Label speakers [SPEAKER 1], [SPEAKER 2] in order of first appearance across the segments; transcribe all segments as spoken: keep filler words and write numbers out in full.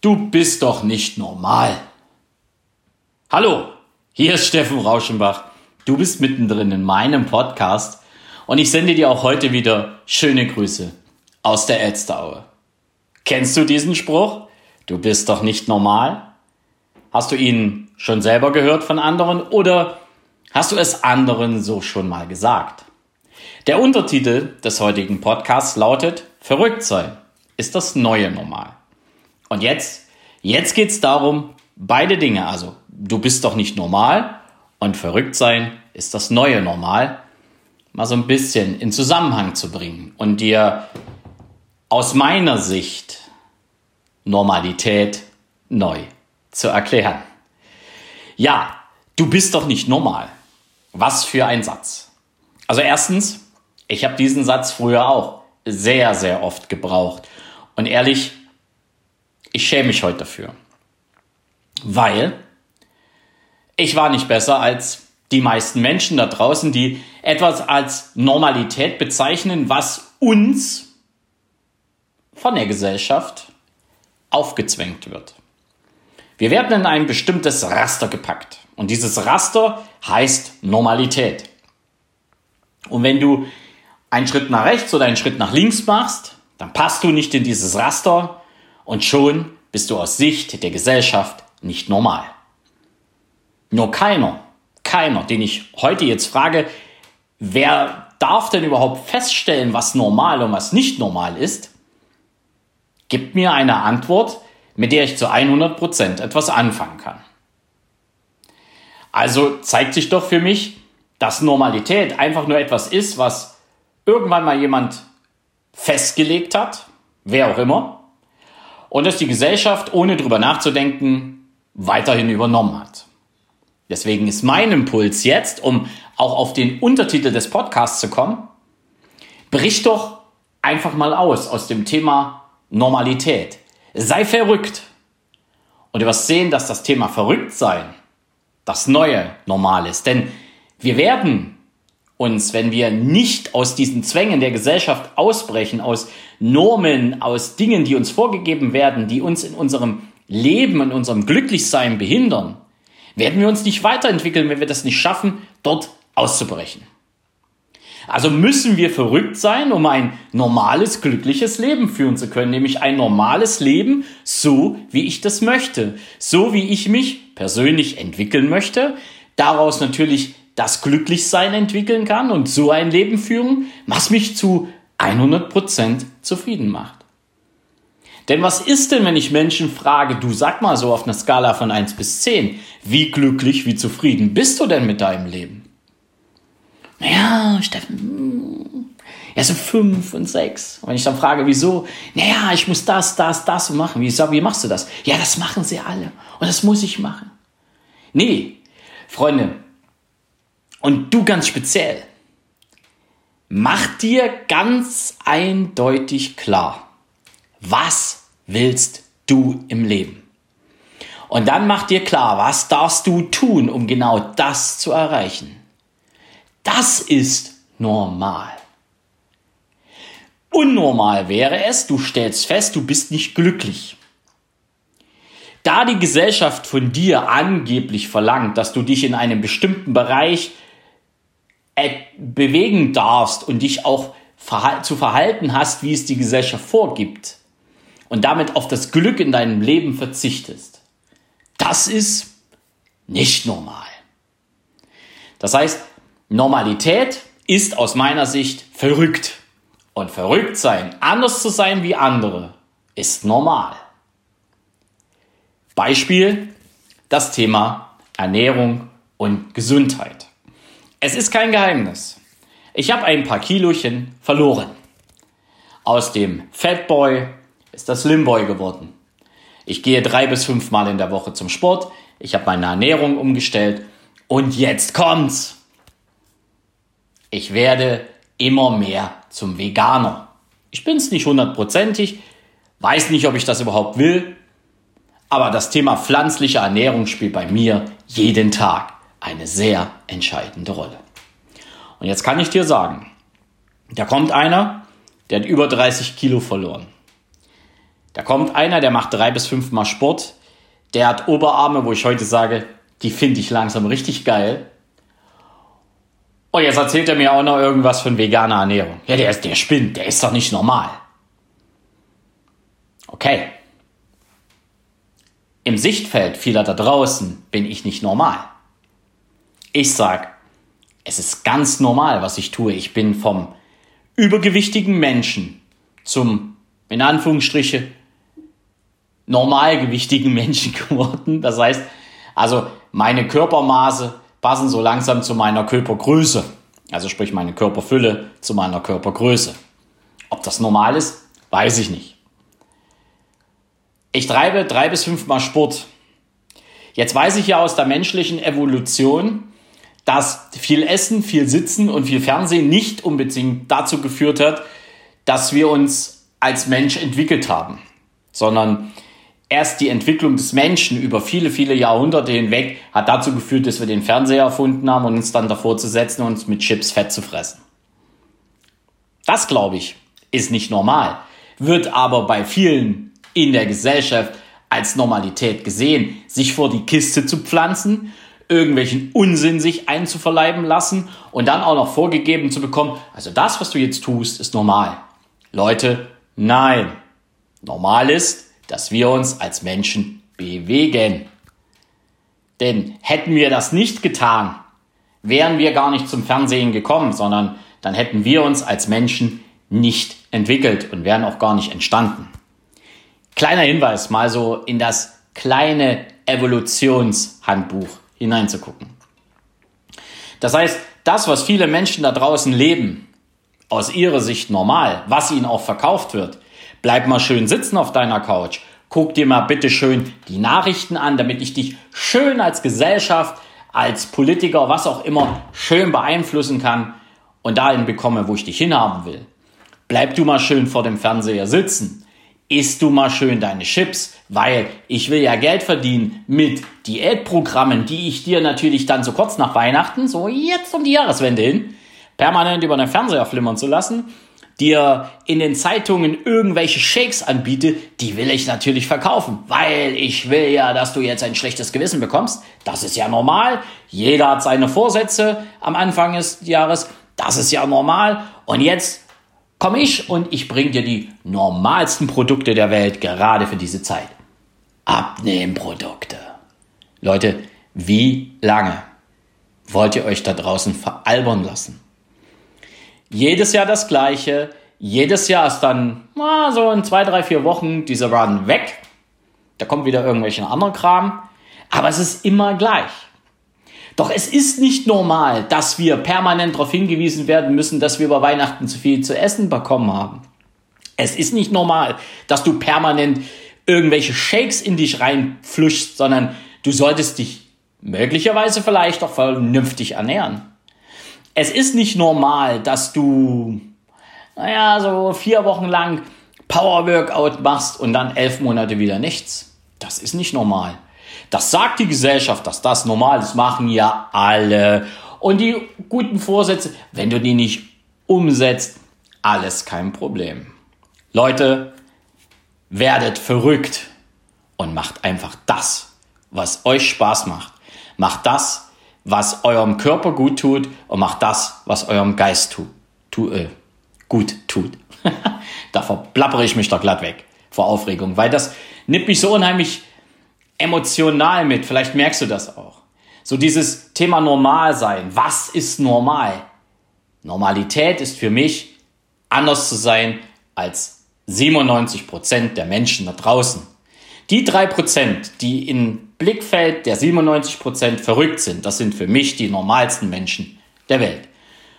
[SPEAKER 1] Du bist doch nicht normal. Hallo, hier ist Steffen Rauschenbach. Du bist mittendrin in meinem Podcast und ich sende dir auch heute wieder schöne Grüße aus der Elsteraue. Kennst du diesen Spruch? Du bist doch nicht normal? Hast du ihn schon selber gehört von anderen oder hast du es anderen so schon mal gesagt? Der Untertitel des heutigen Podcasts lautet: Verrückt sein ist das neue Normal. Und jetzt, jetzt geht es darum, beide Dinge, also du bist doch nicht normal und verrückt sein ist das neue Normal, mal so ein bisschen in Zusammenhang zu bringen und dir aus meiner Sicht Normalität neu zu erklären. Ja, du bist doch nicht normal. Was für ein Satz. Also erstens, ich habe diesen Satz früher auch sehr, sehr oft gebraucht. Und ehrlich, ich schäme mich heute dafür. Weil ich war nicht besser als die meisten Menschen da draußen, die etwas als Normalität bezeichnen, was uns von der Gesellschaft aufgezwängt wird. Wir werden in ein bestimmtes Raster gepackt. Und dieses Raster heißt Normalität. Und wenn du einen Schritt nach rechts oder einen Schritt nach links machst, dann passt du nicht in dieses Raster und schon bist du aus Sicht der Gesellschaft nicht normal. Nur keiner, keiner, den ich heute jetzt frage, wer darf denn überhaupt feststellen, was normal und was nicht normal ist, gibt mir eine Antwort, mit der ich zu hundert Prozent etwas anfangen kann. Also zeigt sich doch für mich, dass Normalität einfach nur etwas ist, was irgendwann mal jemand festgelegt hat, wer auch immer, und dass die Gesellschaft, ohne drüber nachzudenken, weiterhin übernommen hat. Deswegen ist mein Impuls jetzt, um auch auf den Untertitel des Podcasts zu kommen, brich doch einfach mal aus aus dem Thema Normalität. Sei verrückt. Und du wirst sehen, dass das Thema Verrücktsein das neue Normal ist. Denn wir werden uns, wenn wir nicht aus diesen Zwängen der Gesellschaft ausbrechen, aus Normen, aus Dingen, die uns vorgegeben werden, die uns in unserem Leben, in unserem Glücklichsein behindern, werden wir uns nicht weiterentwickeln, wenn wir das nicht schaffen, dort auszubrechen. Also müssen wir verrückt sein, um ein normales, glückliches Leben führen zu können. Nämlich ein normales Leben, so wie ich das möchte. So wie ich mich persönlich entwickeln möchte. Daraus natürlich das Glücklichsein entwickeln kann und so ein Leben führen, was mich zu hundert Prozent zufrieden macht. Denn was ist denn, wenn ich Menschen frage, du sag mal so auf einer Skala von eins bis zehn, wie glücklich, wie zufrieden bist du denn mit deinem Leben? Naja, Steffen, ja, so fünf und sechs. Und wenn ich dann frage, wieso? Naja, ich muss das, das, das machen. Wie, wie machst du das? Ja, das machen sie alle. Und das muss ich machen. Nee, Freunde, und du ganz speziell, mach dir ganz eindeutig klar, was willst du im Leben? Und dann mach dir klar, was darfst du tun, um genau das zu erreichen? Das ist normal. Unnormal wäre es, du stellst fest, du bist nicht glücklich. Da die Gesellschaft von dir angeblich verlangt, dass du dich in einem bestimmten Bereich bewegen darfst und dich auch zu verhalten hast, wie es die Gesellschaft vorgibt und damit auf das Glück in deinem Leben verzichtest, das ist nicht normal. Das heißt, Normalität ist aus meiner Sicht verrückt. Und verrückt sein, anders zu sein wie andere, ist normal. Beispiel, das Thema Ernährung und Gesundheit. Es ist kein Geheimnis. Ich habe ein paar Kilochen verloren. Aus dem Fatboy ist das Slimboy geworden. Ich gehe drei bis fünf Mal in der Woche zum Sport. Ich habe meine Ernährung umgestellt. Und jetzt kommt's. Ich werde immer mehr zum Veganer. Ich bin es nicht hundertprozentig, weiß nicht, ob ich das überhaupt will, aber das Thema pflanzliche Ernährung spielt bei mir jeden Tag eine sehr entscheidende Rolle. Und jetzt kann ich dir sagen, da kommt einer, der hat über dreißig Kilo verloren. Da kommt einer, der macht drei bis fünfmal Sport, der hat Oberarme, wo ich heute sage, die finde ich langsam richtig geil. Und jetzt erzählt er mir auch noch irgendwas von veganer Ernährung. Ja, der, ist, der spinnt, der ist doch nicht normal. Okay. Im Sichtfeld vieler da draußen bin ich nicht normal. Ich sag, es ist ganz normal, was ich tue. Ich bin vom übergewichtigen Menschen zum, in Anführungsstriche, normalgewichtigen Menschen geworden. Das heißt, also meine Körpermaße passen so langsam zu meiner Körpergröße. Also sprich meine Körperfülle zu meiner Körpergröße. Ob das normal ist, weiß ich nicht. Ich treibe drei bis fünfmal Sport. Jetzt weiß ich ja aus der menschlichen Evolution, dass viel Essen, viel Sitzen und viel Fernsehen nicht unbedingt dazu geführt hat, dass wir uns als Mensch entwickelt haben, sondern erst die Entwicklung des Menschen über viele, viele Jahrhunderte hinweg hat dazu geführt, dass wir den Fernseher erfunden haben und uns dann davor zu setzen und uns mit Chips Fett zu fressen. Das, glaube ich, ist nicht normal, wird aber bei vielen in der Gesellschaft als Normalität gesehen, sich vor die Kiste zu pflanzen, irgendwelchen Unsinn sich einzuverleiben lassen und dann auch noch vorgegeben zu bekommen, also das, was du jetzt tust, ist normal. Leute, nein. Normal ist, dass wir uns als Menschen bewegen. Denn hätten wir das nicht getan, wären wir gar nicht zum Fernsehen gekommen, sondern dann hätten wir uns als Menschen nicht entwickelt und wären auch gar nicht entstanden. Kleiner Hinweis, mal so in das kleine Evolutionshandbuch hineinzugucken. Das heißt, das, was viele Menschen da draußen leben, aus ihrer Sicht normal, was ihnen auch verkauft wird, bleib mal schön sitzen auf deiner Couch, guck dir mal bitte schön die Nachrichten an, damit ich dich schön als Gesellschaft, als Politiker, was auch immer, schön beeinflussen kann und dahin bekomme, wo ich dich hinhaben will. Bleib du mal schön vor dem Fernseher sitzen. Isst du mal schön deine Chips, weil ich will ja Geld verdienen mit Diätprogrammen, die ich dir natürlich dann so kurz nach Weihnachten, so jetzt um die Jahreswende hin, permanent über den Fernseher flimmern zu lassen, dir in den Zeitungen irgendwelche Shakes anbiete, die will ich natürlich verkaufen, weil ich will ja, dass du jetzt ein schlechtes Gewissen bekommst. Das ist ja normal. Jeder hat seine Vorsätze am Anfang des Jahres. Das ist ja normal. Und jetzt komme ich und ich bringe dir die normalsten Produkte der Welt, gerade für diese Zeit. Abnehmprodukte. Leute, wie lange wollt ihr euch da draußen veralbern lassen? Jedes Jahr das Gleiche. Jedes Jahr ist dann na, so in zwei, drei, vier Wochen dieser Run weg. Da kommt wieder irgendwelchen anderen Kram. Aber es ist immer gleich. Doch es ist nicht normal, dass wir permanent darauf hingewiesen werden müssen, dass wir über Weihnachten zu viel zu essen bekommen haben. Es ist nicht normal, dass du permanent irgendwelche Shakes in dich reinfluschst, sondern du solltest dich möglicherweise vielleicht auch vernünftig ernähren. Es ist nicht normal, dass du, naja, so vier Wochen lang Power-Workout machst und dann elf Monate wieder nichts. Das ist nicht normal. Das sagt die Gesellschaft, dass das normal ist, machen ja alle. Und die guten Vorsätze, wenn du die nicht umsetzt, alles kein Problem. Leute, werdet verrückt und macht einfach das, was euch Spaß macht. Macht das, was eurem Körper gut tut und macht das, was eurem Geist tu, tu, äh, gut tut. Da verplappere ich mich doch glatt weg vor Aufregung, weil das nimmt mich so unheimlich emotional mit. Vielleicht merkst du das auch. So dieses Thema normal sein. Was ist normal? Normalität ist für mich, anders zu sein als siebenundneunzig Prozent der Menschen da draußen. Die drei Prozent, die im Blickfeld der siebenundneunzig Prozent verrückt sind, das sind für mich die normalsten Menschen der Welt.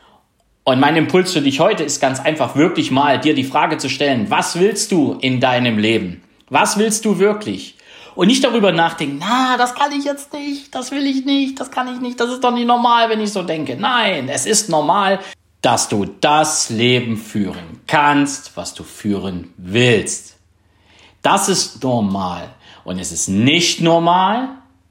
[SPEAKER 1] Und mein Impuls für dich heute ist ganz einfach, wirklich mal dir die Frage zu stellen, was willst du in deinem Leben? Was willst du wirklich? Und nicht darüber nachdenken, na, das kann ich jetzt nicht, das will ich nicht, das kann ich nicht, das ist doch nicht normal, wenn ich so denke. Nein, es ist normal, dass du das Leben führen kannst, was du führen willst. Das ist normal. Und es ist nicht normal,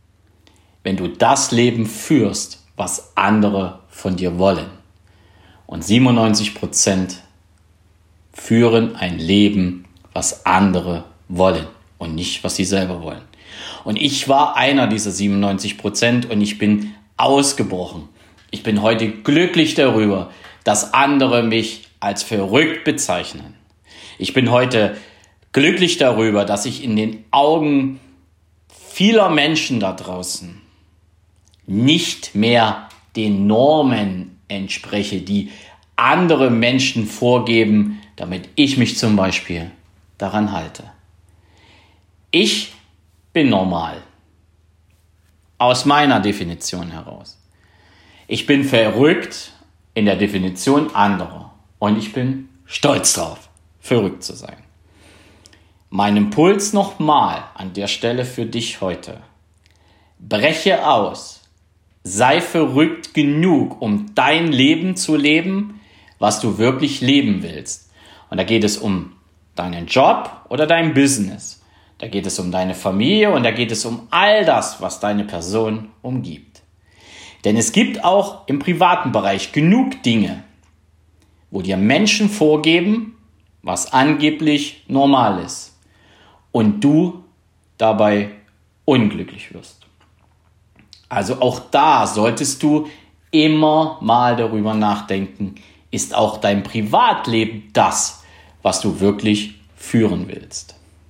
[SPEAKER 1] wenn du das Leben führst, was andere von dir wollen. Und siebenundneunzig Prozent führen ein Leben, was andere wollen und nicht, was sie selber wollen. Und ich war einer dieser siebenundneunzig Prozent und ich bin ausgebrochen. Ich bin heute glücklich darüber, dass andere mich als verrückt bezeichnen. Ich bin heute glücklich darüber, dass ich in den Augen vieler Menschen da draußen nicht mehr den Normen entspreche, die andere Menschen vorgeben, damit ich mich zum Beispiel daran halte. Ich bin normal. Aus meiner Definition heraus. Ich bin verrückt in der Definition anderer. Und ich bin stolz drauf, verrückt zu sein. Mein Impuls nochmal an der Stelle für dich heute. Breche aus. Sei verrückt genug, um dein Leben zu leben, was du wirklich leben willst. Und da geht es um deinen Job oder dein Business. Da geht es um deine Familie und da geht es um all das, was deine Person umgibt. Denn es gibt auch im privaten Bereich genug Dinge, wo dir Menschen vorgeben, was angeblich normal ist und du dabei unglücklich wirst. Also auch da solltest du immer mal darüber nachdenken, ist auch dein Privatleben das, was du wirklich führen willst.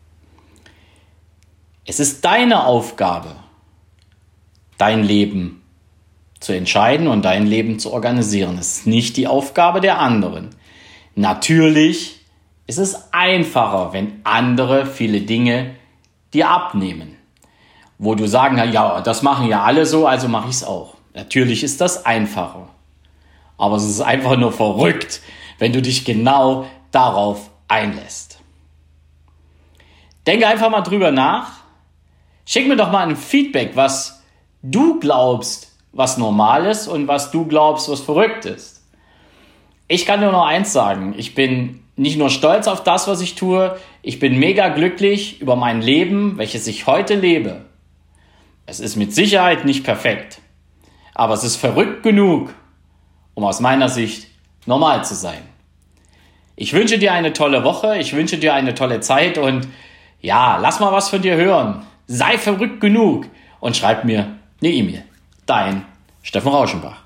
[SPEAKER 1] Es ist deine Aufgabe, dein Leben zu entscheiden und dein Leben zu organisieren. Es ist nicht die Aufgabe der anderen. Natürlich ist es einfacher, wenn andere viele Dinge dir abnehmen. Wo du sagen kannst, ja, das machen ja alle so, also mache ich es auch. Natürlich ist das einfacher. Aber es ist einfach nur verrückt, wenn du dich genau darauf einlässt. Denke einfach mal drüber nach. Schick mir doch mal ein Feedback, was du glaubst, was normal ist und was du glaubst, was verrückt ist. Ich kann nur noch eins sagen. Ich bin nicht nur stolz auf das, was ich tue. Ich bin mega glücklich über mein Leben, welches ich heute lebe. Es ist mit Sicherheit nicht perfekt. Aber es ist verrückt genug, um aus meiner Sicht normal zu sein. Ich wünsche dir eine tolle Woche. Ich wünsche dir eine tolle Zeit und ja, lass mal was von dir hören. Sei verrückt genug und schreib mir eine E-Mail. Dein Steffen Rauschenbach.